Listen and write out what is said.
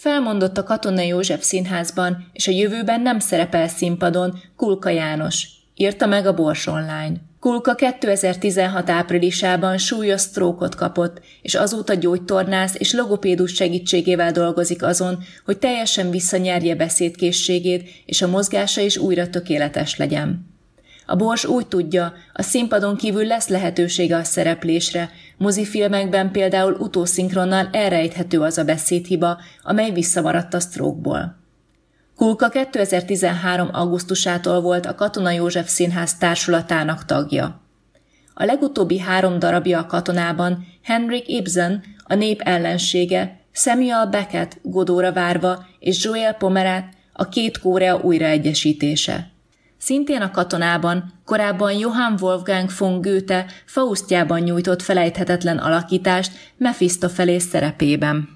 Felmondott a Katona József Színházban, és a jövőben nem szerepel színpadon Kulka János, írta meg a Bors Online. Kulka 2016 áprilisában súlyos sztrókot kapott, és azóta gyógytornász és logopédus segítségével dolgozik azon, hogy teljesen visszanyerje beszédkészségét, és a mozgása is újra tökéletes legyen. A Bors úgy tudja, a színpadon kívül lesz lehetősége a szereplésre, mozifilmekben például utószinkronnal elrejthető az a beszédhiba, amely visszamaradt a sztrókból. Kulka 2013. augusztusától volt a Katona József Színház társulatának tagja. A legutóbbi 3 darabja a Katonában Henrik Ibsen, a nép ellensége, Samuel Beckett, Godóra várva, és Joel Pomerat, a 2 Korea újraegyesítése. Szintén a Katonában korábban Johann Wolfgang von Goethe Faustjában nyújtott felejthetetlen alakítást Mephistophelész szerepében.